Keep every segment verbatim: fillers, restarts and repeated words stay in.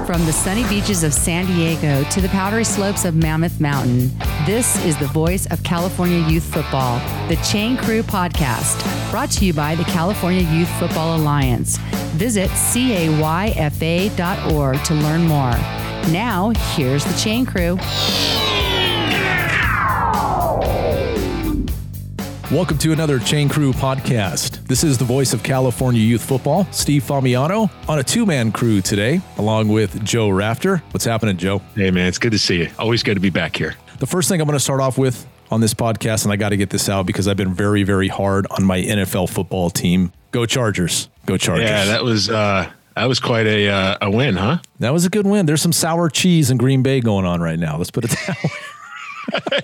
From the sunny beaches of San Diego to the powdery slopes of Mammoth Mountain, this is the voice of California Youth Football, the Chain Crew Podcast, brought to you by the California Youth Football Alliance. Visit C A Y F A dot org to learn more. Now, here's the Chain Crew. Welcome to another Chain Crew podcast. This is the voice of California Youth Football, Steve Famiano, on a two-man crew today, along with Joe Rafter. What's happening, Joe? Hey, man, it's good to see you. Always good to be back here. The first thing I'm going to start off with on this podcast, and I got to get this out because I've been very, very hard on my N F L football team. Go Chargers. Go Chargers. Yeah, that was uh, that was quite a uh, a win, huh? That was a good win. There's some sour cheese in Green Bay going on right now. Let's put it that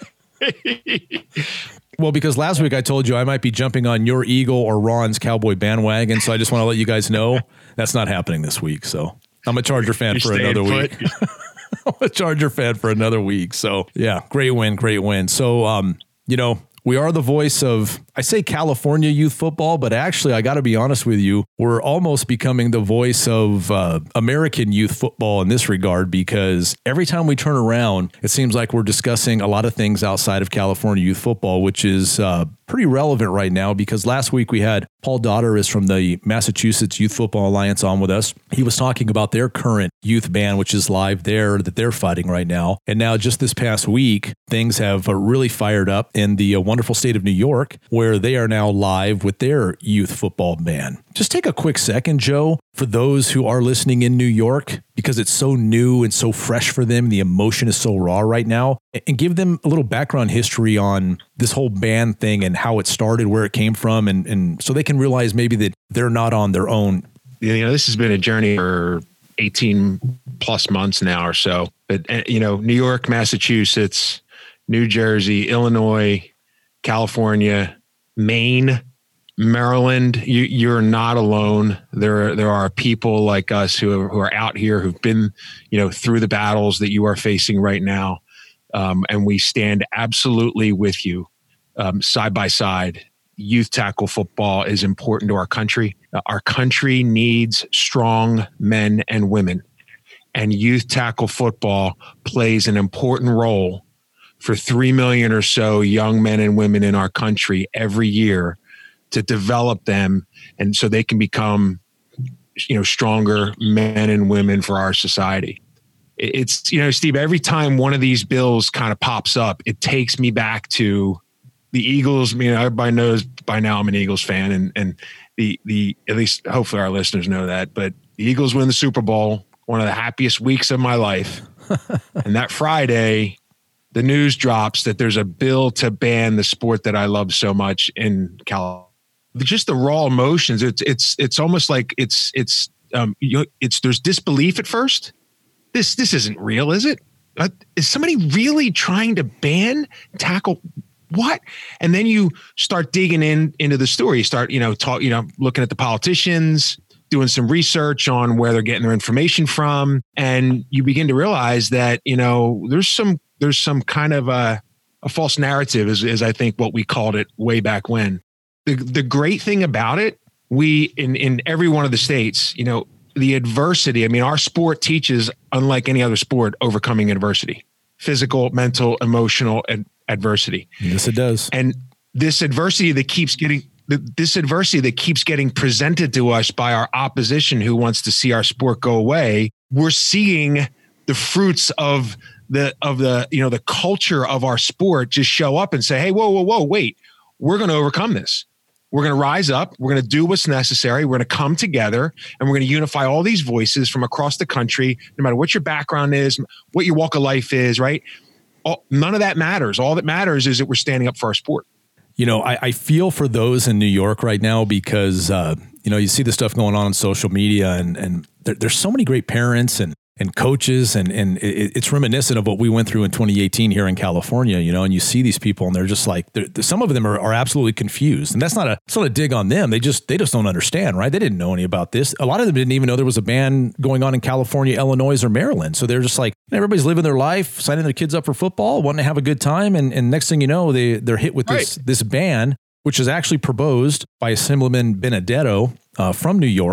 way. Well, because last week I told you I might be jumping on your Eagle or Ron's Cowboy bandwagon, so I just want to let you guys know that's not happening this week. So I'm a Charger fan You're for another put. week. I'm a Charger fan for another week. So yeah, great win, great win. So, um, you know, we are the voice of, I say California youth football, but actually I got to be honest with you, we're almost becoming the voice of uh, American youth football in this regard, because every time we turn around, it seems like we're discussing a lot of things outside of California youth football, which is uh, pretty relevant right now, because last week we had Paul Dotter is from the Massachusetts Youth Football Alliance on with us. He was talking about their current youth ban, which is live there, that they're fighting right now. And now just this past week, things have uh, really fired up in the uh, wonderful state of New York, where they are now live with their youth football ban. Just take a quick second, Joe, for those who are listening in New York, because it's so new and so fresh for them. The emotion is so raw right now, and give them a little background history on this whole ban thing and how it started, where it came from, and, and so they can realize maybe that they're not on their own. You know, this has been a journey for eighteen plus months now or so. But, you know, New York, Massachusetts, New Jersey, Illinois, California, Maine, Maryland, you, you're not alone. There, there are people like us who are, who are out here who've been, you know, through the battles that you are facing right now. Um, and we stand absolutely with you, um, side by side. Youth tackle football is important to our country. Uh, our country needs strong men and women, and youth tackle football plays an important role for three million or so young men and women in our country every year, to develop them, and so they can become, you know, stronger men and women for our society. It's, you know, Steve, every time one of these bills kind of pops up, it takes me back to the Eagles. I mean, everybody knows by now I'm an Eagles fan, and and the the at least hopefully our listeners know that. But the Eagles win the Super Bowl, one of the happiest weeks of my life. And that Friday, the news drops that there's a bill to ban the sport that I love so much in California. Just the raw emotions. It's it's it's almost like it's it's um you know, it's there's disbelief at first. This this isn't real, is it? Uh, is somebody really trying to ban tackle? What? And then you start digging in into the story. You start you know talk you know looking at the politicians, doing some research on where they're getting their information from, and you begin to realize that you know there's some there's some kind of a a false narrative, is is I think what we called it way back when. The the great thing about it, we in, in every one of the states, you know, the adversity. I mean, our sport teaches, unlike any other sport, overcoming adversity, physical, mental, emotional ad- adversity. Yes, it does. And this adversity that keeps getting this adversity that keeps getting presented to us by our opposition, who wants to see our sport go away. We're seeing the fruits of the of the you know the culture of our sport just show up and say, "Hey, whoa, whoa, whoa, wait, we're going to overcome this. We're going to rise up. We're going to do what's necessary. We're going to come together, and we're going to unify all these voices from across the country, no matter what your background is, what your walk of life is, right? All, none of that matters. All that matters is that we're standing up for our sport." You know, I, I feel for those in New York right now, because, uh, you know, you see the stuff going on on social media, and, and there, there's so many great parents and and coaches, and and it, it's reminiscent of what we went through in twenty eighteen here in California, you know, and you see these people and they're just like, they're, some of them are, are absolutely confused. And that's not a, it's not a dig on them. They just, they just don't understand, right? They didn't know any about this. A lot of them didn't even know there was a ban going on in California, Illinois, or Maryland. So they're just like, everybody's living their life, signing their kids up for football, wanting to have a good time. And, and next thing you know, they, they're hit with this, right. this ban, which is actually proposed by Assemblyman Benedetto uh, from New York.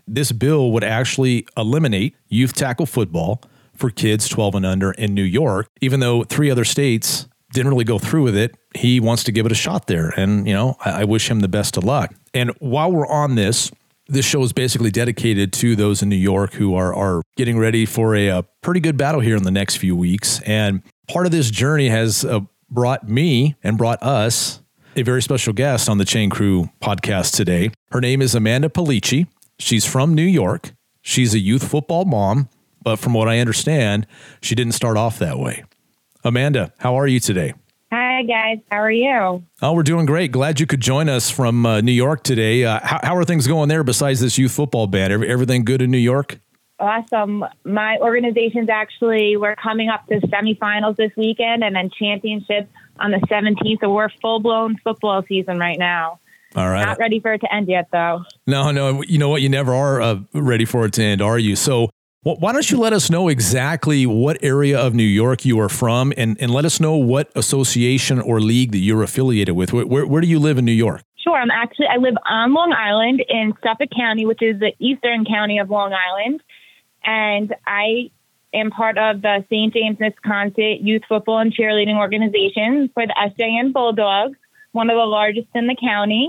this bill would actually eliminate youth tackle football for kids twelve and under in New York, even though three other states didn't really go through with it. He wants to give it a shot there. And, you know, I, I wish him the best of luck. And while we're on this, this show is basically dedicated to those in New York who are, are getting ready for a, a pretty good battle here in the next few weeks. And part of this journey has uh, brought me and brought us a very special guest on the Chain Crew podcast today. Her name is Amanda Pellicci. She's from New York. She's a youth football mom, but from what I understand, she didn't start off that way. Amanda, how are you today? Hi, guys. How are you? Oh, we're doing great. Glad you could join us from uh, New York today. Uh, how, how are things going there besides this youth football ban? Every, everything good in New York? Awesome. My organization's actually, we're coming up to semifinals this weekend and then championships on the seventeenth. So we're full-blown football season right now. All right. Not ready for it to end yet, though. No, no. You know what? You never are uh, ready for it to end, are you? So well, why don't you let us know exactly what area of New York you are from, and, and let us know what association or league that you're affiliated with. Where, where, where do you live in New York? Sure. I'm actually, I live on Long Island in Suffolk County, which is the eastern county of Long Island. And I am part of the Saint James Misconsit Youth Football and Cheerleading Organization for the S J N Bulldogs, one of the largest in the county,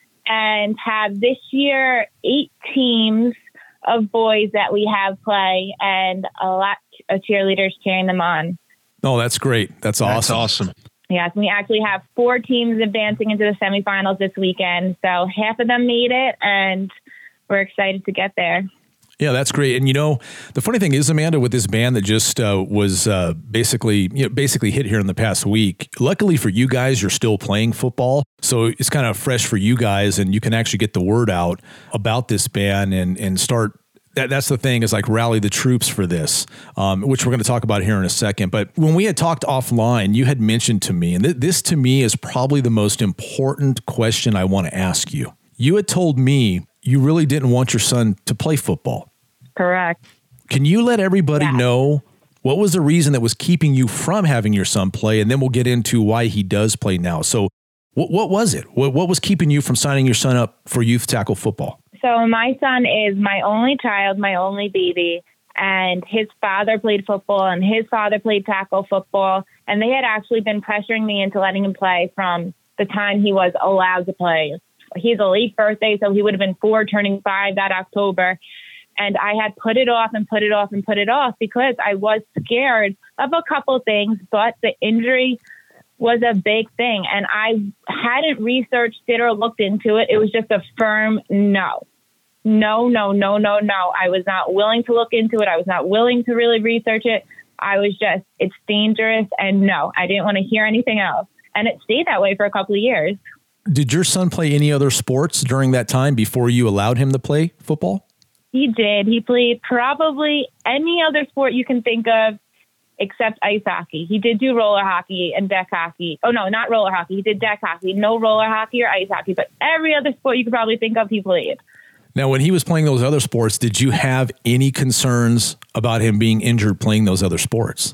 and have this year eight teams of boys that we have play and a lot of cheerleaders cheering them on. Oh, that's great. That's awesome. That's awesome. Yes, we actually have four teams advancing into the semifinals this weekend. So half of them made it, and we're excited to get there. Yeah, that's great. And, you know, the funny thing is, Amanda, with this ban that just uh, was uh, basically, you know, basically hit here in the past week, luckily for you guys, you're still playing football. So it's kind of fresh for you guys, and you can actually get the word out about this ban and, and start. That, that's the thing, is like rally the troops for this, um, which we're going to talk about here in a second. But when we had talked offline, you had mentioned to me, and th- this to me is probably the most important question I want to ask you. You had told me you really didn't want your son to play football. Correct. Can you let everybody Yeah. know what was the reason that was keeping you from having your son play? And then we'll get into why he does play now. So what, what was it? What, what was keeping you from signing your son up for youth tackle football? So my son is my only child, my only baby, and his father played football and his father played tackle football. And they had actually been pressuring me into letting him play from the time he was allowed to play. He's a late birthday, so he would have been four, turning five that October. And I had put it off and put it off and put it off because I was scared of a couple things, but the injury was a big thing. And I hadn't researched it or looked into it. It was just a firm no. No, no, no, no, no. I was not willing to look into it. I was not willing to really research it. I was just, it's dangerous. And no, I didn't want to hear anything else. And it stayed that way for a couple of years. Did your son play any other sports during that time before you allowed him to play football? He did. He played probably any other sport you can think of except ice hockey. He did do roller hockey and deck hockey. Oh, no, not roller hockey. He did deck hockey. No roller hockey or ice hockey, but every other sport you could probably think of, he played. Now, when he was playing those other sports, did you have any concerns about him being injured playing those other sports?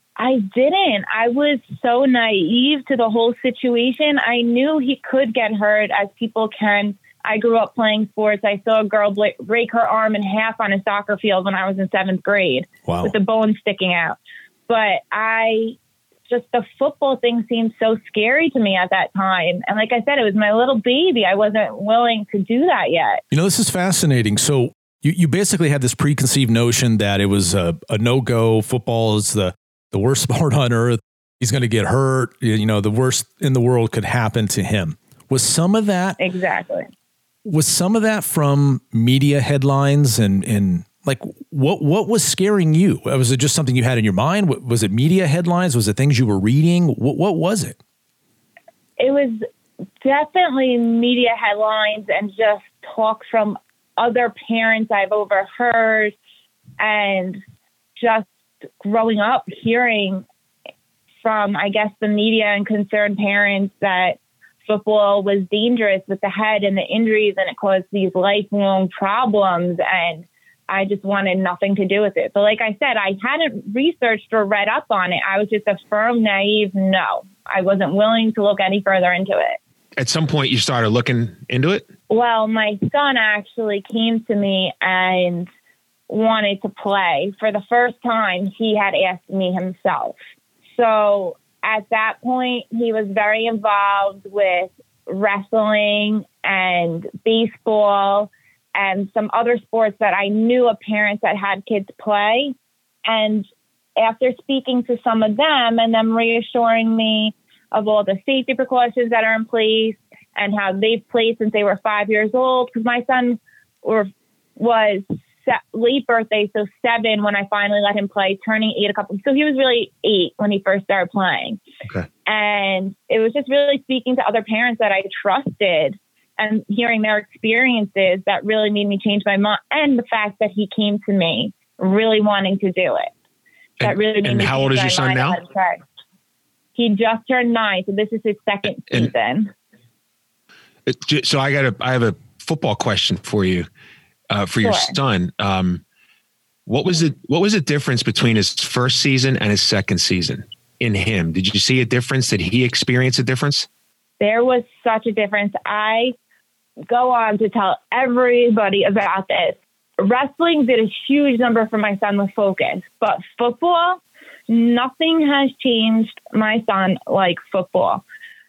I didn't. I was so naive to the whole situation. I knew he could get hurt, as people can. I grew up playing sports. I saw a girl break her arm in half on a soccer field when I was in seventh grade. Wow. With the bone sticking out. But I just, the football thing seemed so scary to me at that time. And like I said, it was my little baby. I wasn't willing to do that yet. You know, this is fascinating. So you, you basically had this preconceived notion that it was a, a no-go. Football is the, the worst sport on earth. He's going to get hurt. You know, the worst in the world could happen to him. Was some of that... Exactly. Was some of that from media headlines and, and like what what was scaring you? Was it just something you had in your mind? Was it media headlines? Was it things you were reading? What what was it? It was definitely media headlines and just talk from other parents I've overheard, and just growing up hearing from, I guess, the media and concerned parents that football was dangerous with the head and the injuries, and it caused these lifelong problems. And I just wanted nothing to do with it. But like I said, I hadn't researched or read up on it. I was just a firm, naive no. I wasn't willing to look any further into it. At some point, you started looking into it? Well, my son actually came to me and wanted to play. For the first time, he had asked me himself. So at that point, he was very involved with wrestling and baseball and some other sports that I knew of parents that had kids play. And after speaking to some of them and them reassuring me of all the safety precautions that are in place and how they've played since they were five years old, because my son were, was se- late birthday, so seven when I finally let him play, turning eight a couple. So he was really eight when he first started playing. Okay. And it was just really speaking to other parents that I trusted and hearing their experiences that really made me change my mind. And the fact that he came to me really wanting to do it. That and, really made and me how old is your son now? He just turned nine, so this is his second and, season. It, so I got a, I have a football question for you, uh, for your Sure. son. Um, what was it? What was the difference between his first season and his second season in him? Did you see a difference? Did he experience a difference? There was such a difference. I go on to tell everybody about this. Wrestling did a huge number for my son with focus, but football, nothing has changed my son like football.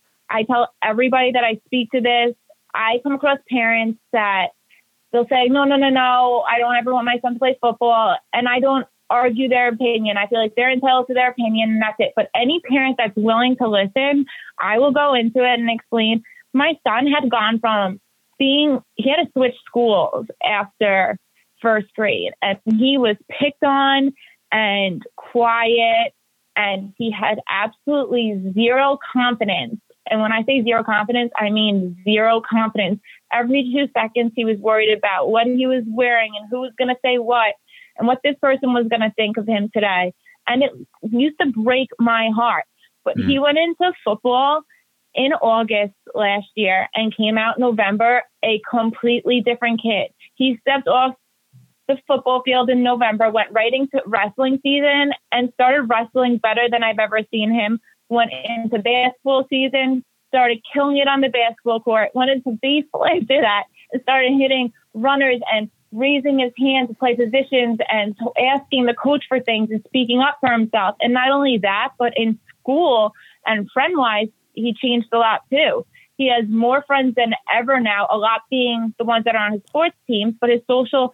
I tell everybody that I speak to this, I come across parents that they'll say, no, no, no, no, I don't ever want my son to play football. And I don't argue their opinion. I feel like they're entitled to their opinion and that's it. But any parent that's willing to listen, I will go into it and explain. My son had gone from being, he had to switch schools after first grade, and he was picked on and quiet, and he had absolutely zero confidence. And when I say zero confidence, I mean zero confidence. Every two seconds, he was worried about what he was wearing and who was going to say what and what this person was going to think of him today. And it used to break my heart. But mm. he went into football in August last year and came out November a completely different kid. He stepped off the football field in November, went right into wrestling season and started wrestling better than I've ever seen him. Went into basketball season, started killing it on the basketball court, went into baseball after that, and started hitting runners and raising his hand to play positions and asking the coach for things and speaking up for himself. And not only that, but in school and friend-wise, he changed a lot too. He has more friends than ever now, a lot being the ones that are on his sports teams, but his social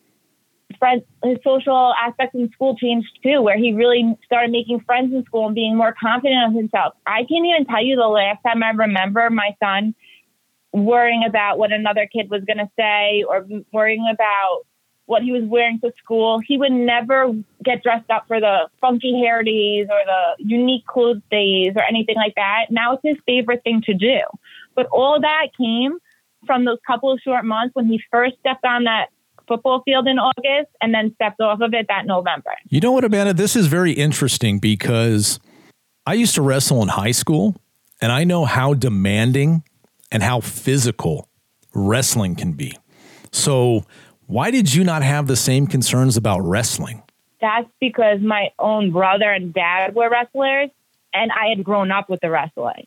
friends, his social aspects in school changed too, where he really started making friends in school and being more confident of himself. I can't even tell you the last time I remember my son worrying about what another kid was going to say or worrying about what he was wearing to school. He would never get dressed up for the funky hair days or the unique clothes days or anything like that. Now it's his favorite thing to do. But all that came from those couple of short months when he first stepped on that football field in August and then stepped off of it that November. You know what, Amanda? This is very interesting because I used to wrestle in high school, and I know how demanding and how physical wrestling can be. So why did you not have the same concerns about wrestling? That's because my own brother and dad were wrestlers, and I had grown up with the wrestling.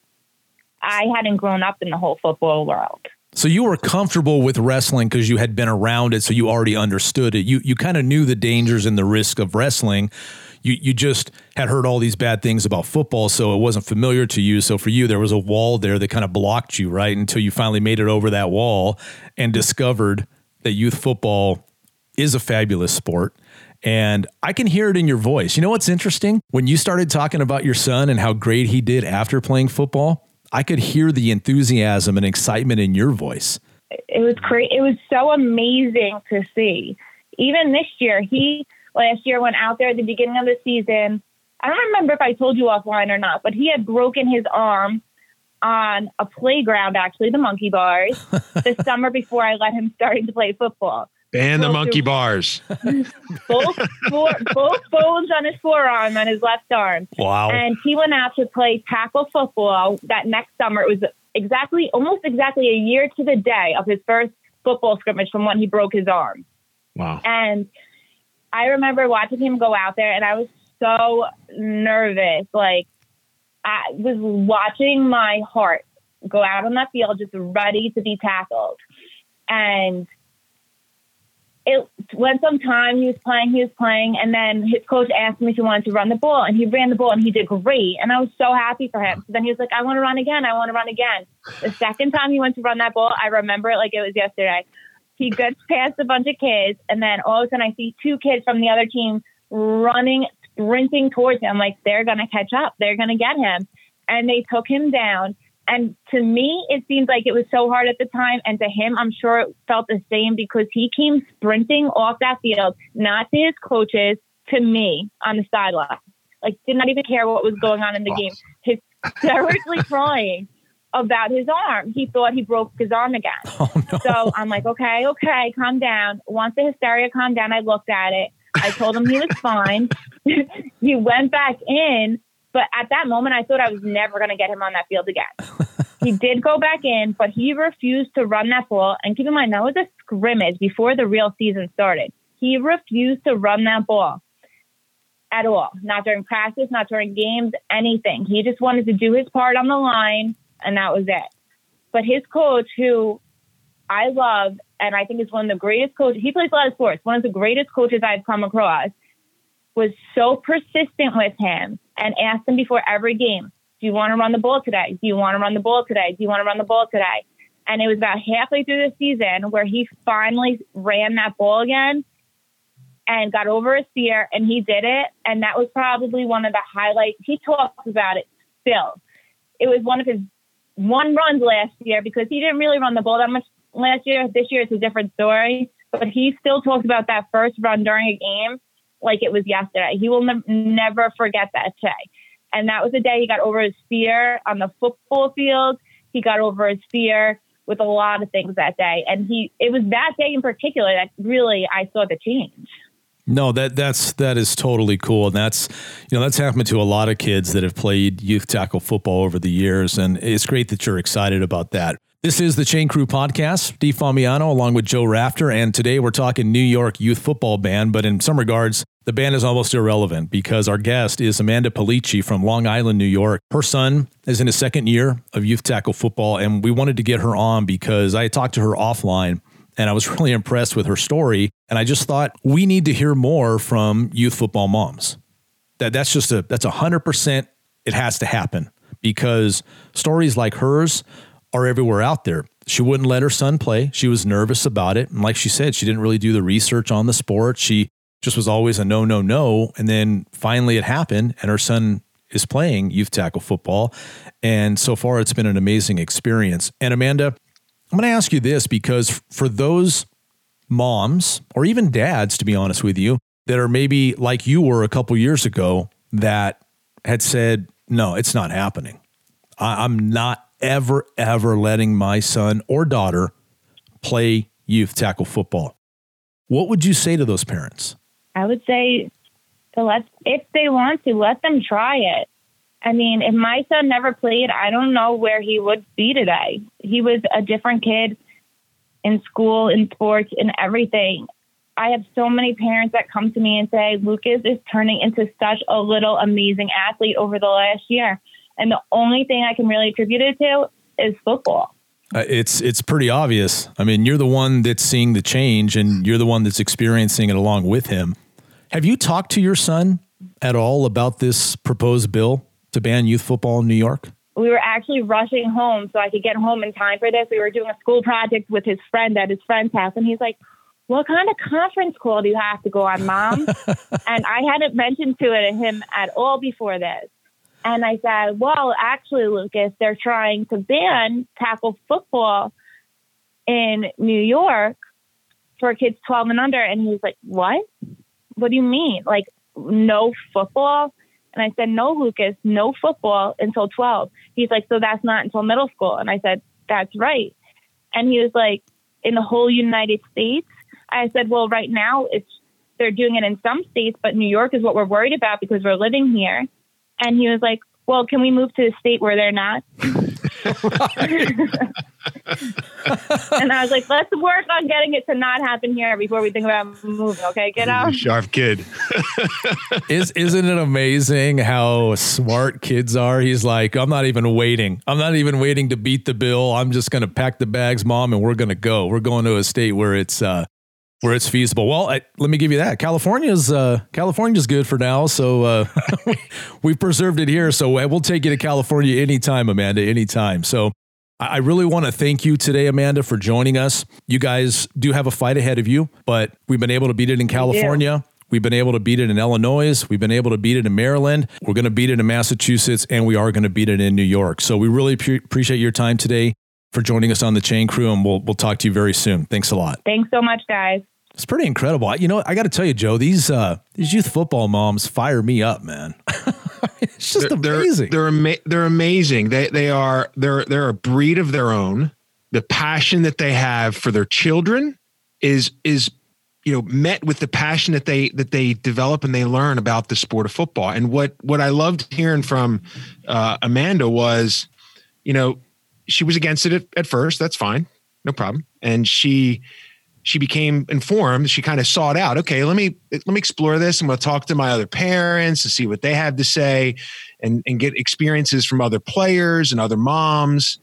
I hadn't grown up in the whole football world. So you were comfortable with wrestling because you had been around it, so you already understood it. You you kind of knew the dangers and the risk of wrestling. You you just had heard all these bad things about football, so it wasn't familiar to you. So for you, there was a wall there that kind of blocked you, right? Until you finally made it over that wall and discovered that youth football is a fabulous sport. And I can hear it in your voice. You know what's interesting? When you started talking about your son and how great he did after playing football, I could hear the enthusiasm and excitement in your voice. It was great. It was so amazing to see. Even this year, he last year went out there at the beginning of the season. I don't remember if I told you offline or not, but he had broken his arm on a playground, actually, the monkey bars, the summer before I let him start to play football. Ban the Both monkey through- bars. both, four, both bones on his forearm and his left arm. Wow. And he went out to play tackle football that next summer. It was exactly, almost exactly a year to the day of his first football scrimmage from when he broke his arm. Wow. And I remember watching him go out there, and I was so nervous. Like, I was watching my heart go out on that field just ready to be tackled. And it went some time. He was playing, he was playing. And then his coach asked him if he wanted to run the ball. And he ran the ball and he did great. And I was so happy for him. So then he was like, I want to run again. I want to run again. The second time he went to run that ball, I remember it like it was yesterday. He gets past a bunch of kids. And then all of a sudden I see two kids from the other team running, sprinting towards him. Like they're going to catch up. They're going to get him. And they took him down. And to me, it seems like it was so hard at the time. And to him, I'm sure it felt the same because he came sprinting off that field, not to his coaches, to me on the sideline. Like, did not even care what was going on in the game. Hysterically crying about his arm. He thought he broke his arm again. Oh, no. So I'm like, okay, okay, calm down. Once the hysteria calmed down, I looked at it. I told him he was fine. He went back in. But at that moment, I thought I was never going to get him on that field again. He did go back in, but he refused to run that ball. And keep in mind, that was a scrimmage before the real season started. He refused to run that ball at all. Not during practice, not during games, anything. He just wanted to do his part on the line, and that was it. But his coach, who I love, and I think is one of the greatest coaches, he plays a lot of sports, one of the greatest coaches I've come across, was so persistent with him and asked him before every game, do you want to run the ball today? Do you want to run the ball today? Do you want to run the ball today? And it was about halfway through the season where he finally ran that ball again and got over his fear, and he did it. And that was probably one of the highlights. He talks about it still. It was one of his one runs last year because he didn't really run the ball that much last year. This year it's a different story. But he still talks about that first run during a game like it was yesterday. He will ne- never forget that day. And that was the day he got over his fear on the football field. He got over his fear with a lot of things that day. And he, it was that day in particular that really I saw the change. No, that that's that is totally cool. And that's, you know, that's happened to a lot of kids that have played youth tackle football over the years. And it's great that you're excited about that. This is the Chain Crew Podcast, Steve Famiano along with Joe Rafter. And today we're talking New York Youth Football Band, but in some regards, the band is almost irrelevant because our guest is Amanda Polici from Long Island, New York. Her son is in his second year of youth tackle football, and we wanted to get her on because I talked to her offline, and I was really impressed with her story. And I just thought we need to hear more from youth football moms. That that's just a that's a hundred percent. It has to happen because stories like hers are everywhere out there. She wouldn't let her son play. She was nervous about it. And like she said, she didn't really do the research on the sport. She just was always a no, no, no. And then finally it happened and her son is playing youth tackle football. And so far it's been an amazing experience. And Amanda, I'm going to ask you this because for those moms or even dads, to be honest with you, that are maybe like you were a couple years ago that had said, no, it's not happening. I, I'm not ever, ever letting my son or daughter play youth tackle football. What would you say to those parents? I would say to let, if they want to, let them try it. I mean, if my son never played, I don't know where he would be today. He was a different kid in school, in sports, in everything. I have so many parents that come to me and say, Lucas is turning into such a little amazing athlete over the last year. And the only thing I can really attribute it to is football. Uh, it's it's pretty obvious. I mean, you're the one that's seeing the change and you're the one that's experiencing it along with him. Have you talked to your son at all about this proposed bill to ban youth football in New York? We were actually rushing home so I could get home in time for this. We were doing a school project with his friend at his friend's house. And he's like, what kind of conference call do you have to go on, Mom? And I hadn't mentioned to it to him at all before this. And I said, well, actually, Lucas, they're trying to ban tackle football in New York for kids twelve and under. And he's like, what? What do you mean? Like, no football? And I said, no, Lucas, no football until twelve. He's like, so that's not until middle school. And I said, that's right. And he was like, in the whole United States? I said, well, right now it's they're doing it in some states, but New York is what we're worried about because we're living here. And he was like, well, can we move to a state where they're not? And I was like, let's work on getting it to not happen here before we think about moving. Okay, get out. Sharp kid. Is, isn't it amazing how smart kids are? He's like, I'm not even waiting. I'm not even waiting to beat the bill. I'm just going to pack the bags, Mom, and we're going to go. We're going to a state where it's, uh, where it's feasible. Well, I, let me give you that. California's uh, California's good for now, so uh, we've preserved it here. So we'll take you to California anytime, Amanda, anytime. So I really want to thank you today, Amanda, for joining us. You guys do have a fight ahead of you, but we've been able to beat it in California. We've been able to beat it in Illinois. We've been able to beat it in Maryland. We're going to beat it in Massachusetts, and we are going to beat it in New York. So we really pre- appreciate your time today for joining us on the Chain Crew, and we'll we'll talk to you very soon. Thanks a lot. Thanks so much, guys. It's pretty incredible. You know, I got to tell you, Joe, these uh, these youth football moms fire me up, man. It's just they're, amazing. They're they're, ama- they're amazing. They they are they're they're a breed of their own. The passion that they have for their children is is you know met with the passion that they that they develop and they learn about the sport of football. And what what I loved hearing from uh, Amanda was, you know, she was against it at, at first. That's fine, no problem. And she. She became informed. She kind of sought out, okay, let me, let me explore this. I'm going to talk to my other parents and see what they have to say and, and get experiences from other players and other moms.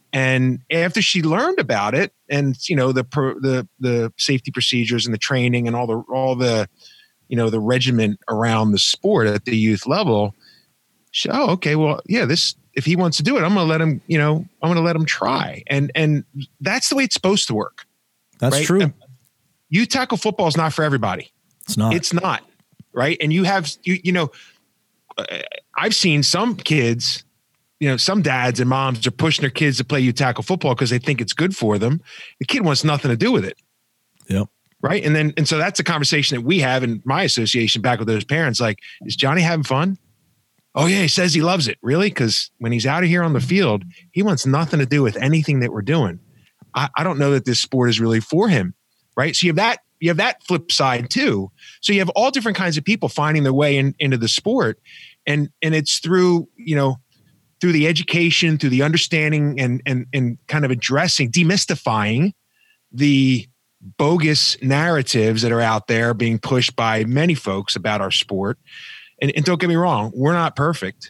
And after she learned about it and, you know, the, the, the safety procedures and the training and all the, all the, you know, the regiment around the sport at the youth level, she, oh, okay, well, yeah, this, if he wants to do it, I'm going to let him, you know, I'm going to let him try. And, and that's the way it's supposed to work. That's right? true. Youth tackle football is not for everybody. It's not. It's not. Right. And you have, you, you know, uh, I've seen some kids, you know, some dads and moms are pushing their kids to play youth tackle football because they think it's good for them. The kid wants nothing to do with it. Yep. Right. And then, and so that's a conversation that we have in my association back with those parents. Like, is Johnny having fun? Oh yeah. He says he loves it. Really? Because when he's out of here on the field, he wants nothing to do with anything that we're doing. I, I don't know that this sport is really for him. Right. So you have that, you have that flip side too. So you have all different kinds of people finding their way in, into the sport. And, and it's through, you know, through the education, through the understanding and, and, and kind of addressing, demystifying the bogus narratives that are out there being pushed by many folks about our sport. And, and don't get me wrong, we're not perfect.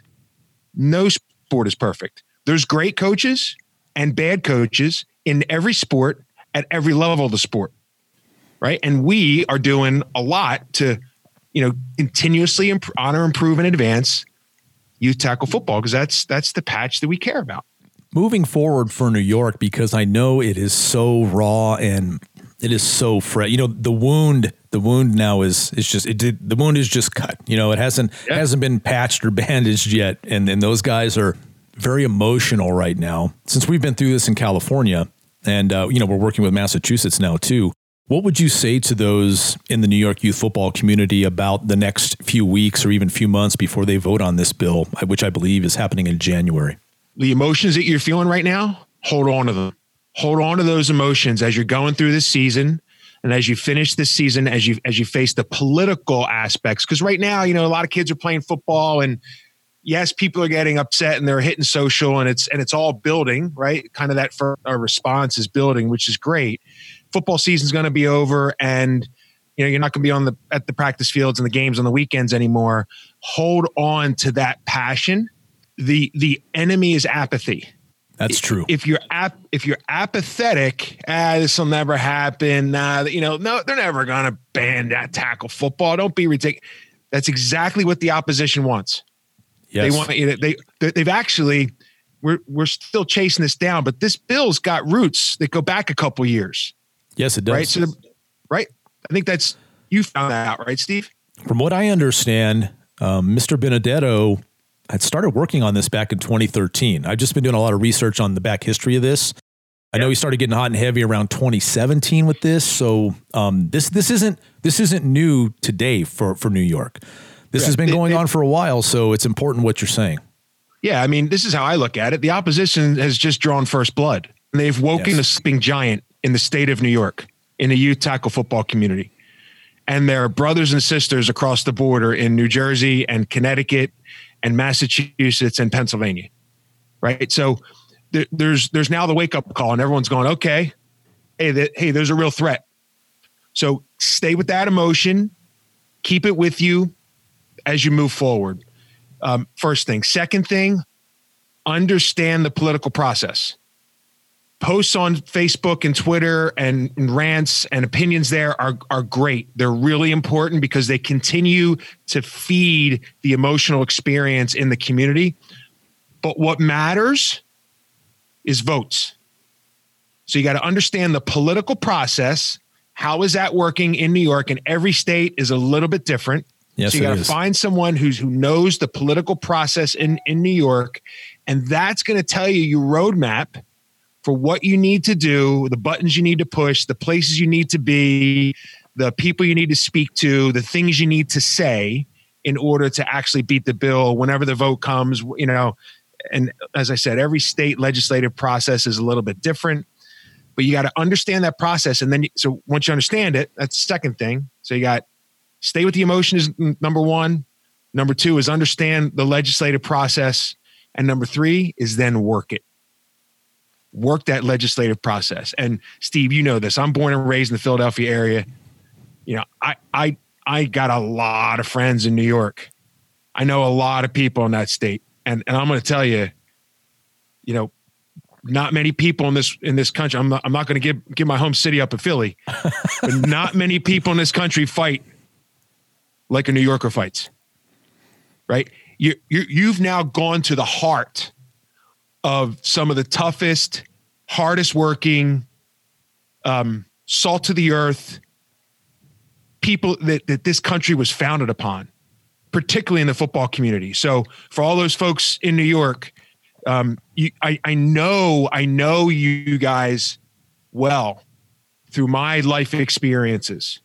No sport is perfect. There's great coaches and bad coaches in every sport at every level of the sport. Right. And we are doing a lot to, you know, continuously imp- honor, improve, and advance youth tackle football because that's that's the patch that we care about. Moving forward for New York, because I know it is so raw and it is so fresh. You know, the wound, the wound now is is just it did, the wound is just cut. You know, it hasn't yeah. hasn't been patched or bandaged yet, and and those guys are very emotional right now. Since we've been through this in California, and uh, you know, we're working with Massachusetts now too. What would you say to those in the New York youth football community about the next few weeks or even few months before they vote on this bill, which I believe is happening in January? The emotions that you're feeling right now, hold on to them. Hold on to those emotions as you're going through this season and as you finish this season, as you as you face the political aspects. Because right now, you know, a lot of kids are playing football and yes, people are getting upset and they're hitting social and it's and it's all building, right? Kind of that first, uh, response is building, which is great. Football season's going to be over and you know you're not going to be on the at the practice fields and the games on the weekends anymore. Hold on to that passion. The the enemy is apathy. That's true. If you're ap- if you're apathetic, ah, this will never happen. Nah, you know, no, they're never going to ban that tackle football. Don't be ridiculous. That's exactly what the opposition wants. Yes. They want you know, they they've actually we're we're still chasing this down, but this bill's got roots that go back a couple years. Yes, it does. Right. So, the, right. I think that's you found that out, right, Steve? From what I understand, um, Mister Benedetto had started working on this back in twenty thirteen. I've just been doing a lot of research on the back history of this. I know he started getting hot and heavy around twenty seventeen with this. So um, this this isn't this isn't new today for for New York. This yeah, has been going it, it, on for a while. So it's important what you're saying. Yeah, I mean, this is how I look at it. The opposition has just drawn first blood, and they've woken yes. a sleeping giant in the state of New York, in the youth tackle football community. And there are brothers and sisters across the border in New Jersey and Connecticut and Massachusetts and Pennsylvania, right? So there, there's there's now the wake up call, and everyone's going, okay, hey, that, hey, there's a real threat. So stay with that emotion, keep it with you as you move forward. Um, first thing. Second thing, understand the political process. Posts on Facebook and Twitter and, and rants and opinions there are, are great. They're really important because they continue to feed the emotional experience in the community. But what matters is votes. So you got to understand the political process. How is that working in New York? And every state is a little bit different. Yes, so you got to find someone who's who knows the political process in, in New York, and that's going to tell you your roadmap for what you need to do, the buttons you need to push, the places you need to be, the people you need to speak to, the things you need to say in order to actually beat the bill whenever the vote comes. You know, and as I said, every state legislative process is a little bit different, but you got to understand that process. And then, so once you understand it, that's the second thing. So you got stay with the emotion is number one. Number two is understand the legislative process. And number three is then work it. Work that legislative process. And Steve, you know this. I'm born and raised in the Philadelphia area. You know, I I I got a lot of friends in New York. I know a lot of people in that state. And and I'm going to tell you, you know, not many people in this in this country. I'm not I'm not going to give give my home city up in Philly, but not many people in this country fight like a New Yorker fights, right? You, you, you've now gone to the heart of some of the toughest, hardest working, um, salt to the earth people that, that this country was founded upon, particularly in the football community. So for all those folks in New York, um, you, I, I know, I know you guys well through my life experiences.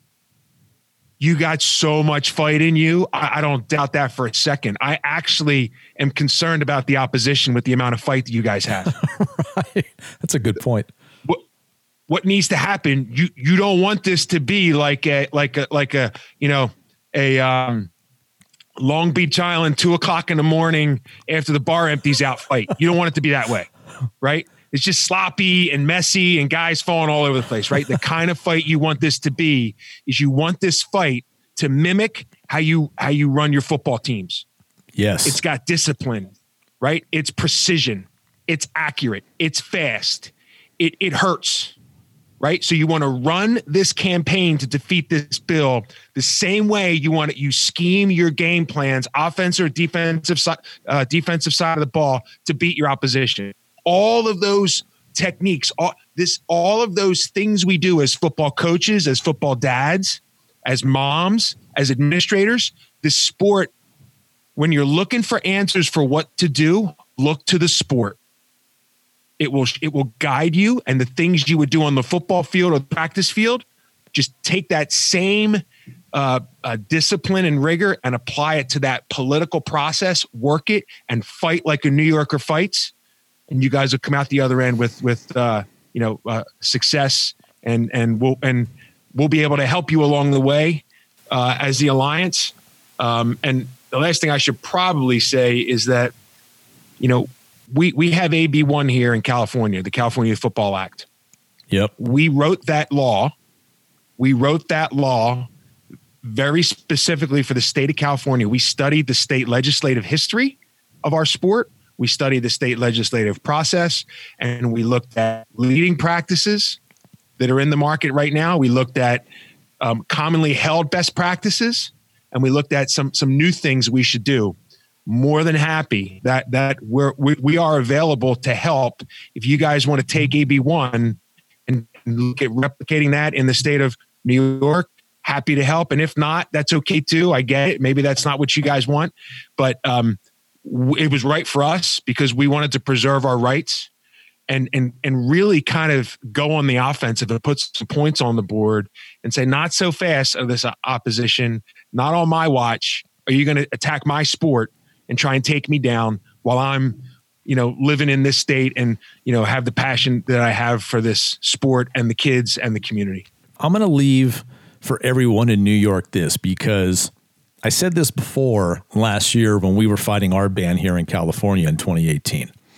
You got so much fight in you. I, I don't doubt that for a second. I actually am concerned about the opposition with the amount of fight that you guys have. Right. That's a good point. What, what needs to happen? You you don't want this to be like a like a like a you know a um, Long Beach Island two o'clock in the morning after the bar empties out fight. You don't want it to be that way, right? It's just sloppy and messy and guys falling all over the place, right? The kind of fight you want this to be is you want this fight to mimic how you how you run your football teams. Yes. It's got discipline, right? It's precision. It's accurate. It's fast. It it hurts, right? So you want to run this campaign to defeat this bill the same way you want to, you scheme your game plans, offensive or defensive side, uh, defensive side of the ball to beat your opposition. All of those techniques, all this, all of those things we do as football coaches, as football dads, as moms, as administrators, this sport, when you're looking for answers for what to do, look to the sport. It will, it will guide you, and the things you would do on the football field or the practice field, just take that same uh, uh, discipline and rigor and apply it to that political process, work it, and fight like a New Yorker fights. And you guys will come out the other end with, with uh, you know, uh, success, and and we'll and we'll be able to help you along the way uh, as the Alliance. Um, and the last thing I should probably say is that, you know, we we have A B one here in California, the California Football Act. Yep. We wrote that law. We wrote that law very specifically for the state of California. We studied the state legislative history of our sport. We studied the state legislative process, and we looked at leading practices that are in the market right now. We looked at um, commonly held best practices, and we looked at some some new things we should do. More than happy that that we're, we we are available to help if you guys want to take A B one and look at replicating that in the state of New York. Happy to help, and if not, that's okay too. I get it. Maybe that's not what you guys want, but um, it was right for us because we wanted to preserve our rights and and and really kind of go on the offensive and put some points on the board and say, not so fast of this opposition, not on my watch. Are you going to attack my sport and try and take me down while I'm, you know, living in this state and, you know, have the passion that I have for this sport and the kids and the community? I'm going to leave for everyone in New York this, because I said this before last year when we were fighting our ban here in California in twenty eighteen.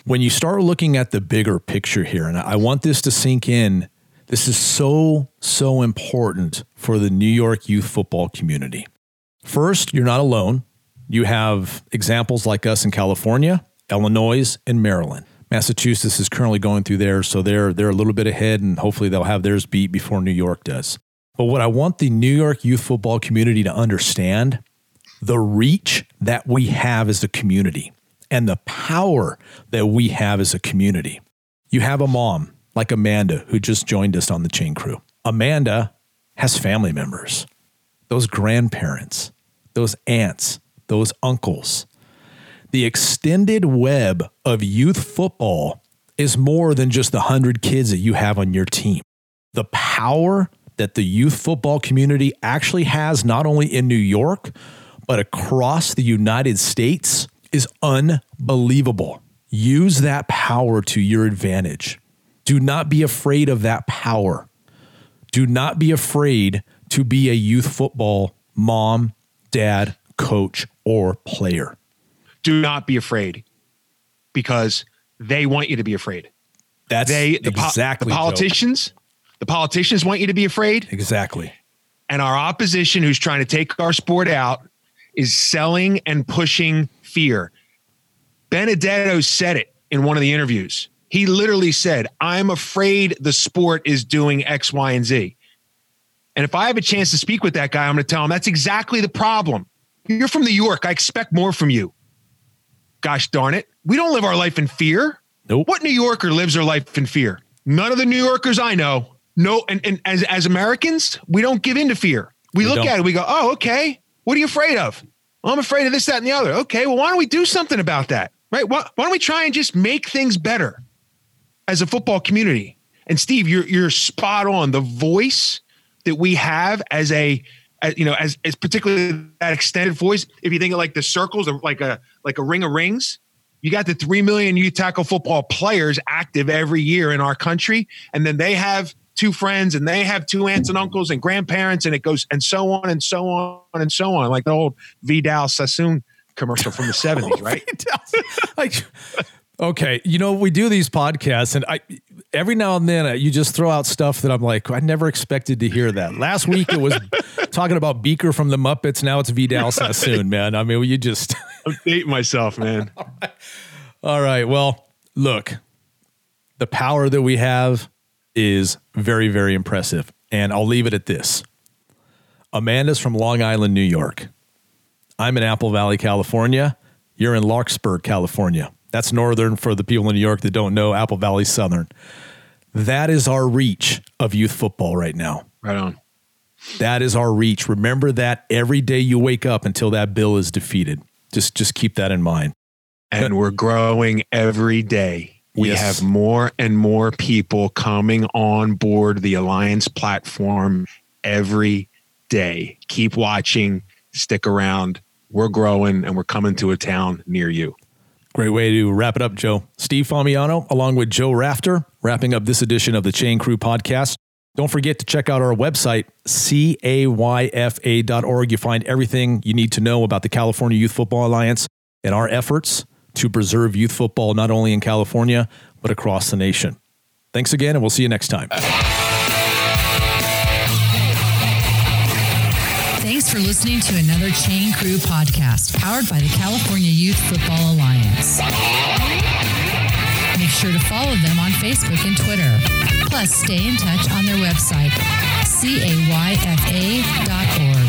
when you start looking at the bigger picture here, and I want this to sink in, this is so, so important for the New York youth football community. First, you're not alone. You have examples like us in California, Illinois, and Maryland. Massachusetts is currently going through theirs, so they're they're a little bit ahead, and hopefully they'll have theirs beat before New York does. But what I want the New York youth football community to understand, the reach that we have as a community and the power that we have as a community. You have a mom like Amanda who just joined us on the Chain Crew. Amanda has family members, those grandparents, those aunts, those uncles. The extended web of youth football is more than just the one hundred kids that you have on your team. The power that the youth football community actually has, not only in New York, but across the United States, is unbelievable. Use that power to your advantage. Do not be afraid of that power. Do not be afraid to be a youth football mom, dad, coach, or player. Do not be afraid, because they want you to be afraid. That's they, the exactly po- the politicians. Joe. The politicians want you to be afraid. Exactly. And our opposition, who's trying to take our sport out, is selling and pushing fear. Benedetto said it in one of the interviews. He literally said, "I'm afraid the sport is doing X, Y, and Z." And if I have a chance to speak with that guy, I'm going to tell him that's exactly the problem. You're from New York. I expect more from you. Gosh darn it. We don't live our life in fear. Nope. What New Yorker lives their life in fear? None of the New Yorkers I know. No. And, and as, as Americans, we don't give in to fear. We, we look don't. at it. We go, oh, okay. What are you afraid of? Well, I'm afraid of this, that, and the other. Okay. Well, why don't we do something about that? Right. Why, why don't we try and just make things better as a football community? And Steve, you're, you're spot on. The voice that we have as a, as, you know, as, as particularly that extended voice, if you think of like the circles or like a, like a ring of rings, you got the three million youth tackle football players active every year in our country. And then they have two friends and they have two aunts and uncles and grandparents, and it goes, and so on and so on and so on. Like the old Vidal Sassoon commercial from the seventies, right? Like, okay. You know, we do these podcasts, and I, every now and then uh, you just throw out stuff that I'm like, I never expected to hear that. Last week it was talking about Beaker from the Muppets. Now it's Vidal Sassoon, man. I mean, you just I'm dating myself, man. All right. All right. Well, look, the power that we have is very, very impressive. And I'll leave it at this. Amanda's from Long Island, New York. I'm in Apple Valley, California. You're in Larkspur, California. That's northern for the people in New York that don't know. Apple Valley, southern. That is our reach of youth football right now. Right on. That is our reach. Remember that every day you wake up until that bill is defeated. Just, just keep that in mind. And but, we're growing every day. We yes. have more and more people coming on board the Alliance platform every day. Keep watching. Stick around. We're growing, and we're coming to a town near you. Great way to wrap it up, Joe. Steve Famiano, along with Joe Rafter, wrapping up this edition of the Chain Crew podcast. Don't forget to check out our website, C A Y F A dot org. You find everything you need to know about the California Youth Football Alliance and our efforts to preserve youth football, not only in California, but across the nation. Thanks again, and we'll see you next time. Thanks for listening to another Chain Crew podcast powered by the California Youth Football Alliance. Make sure to follow them on Facebook and Twitter. Plus, stay in touch on their website, C A Y F A dot org.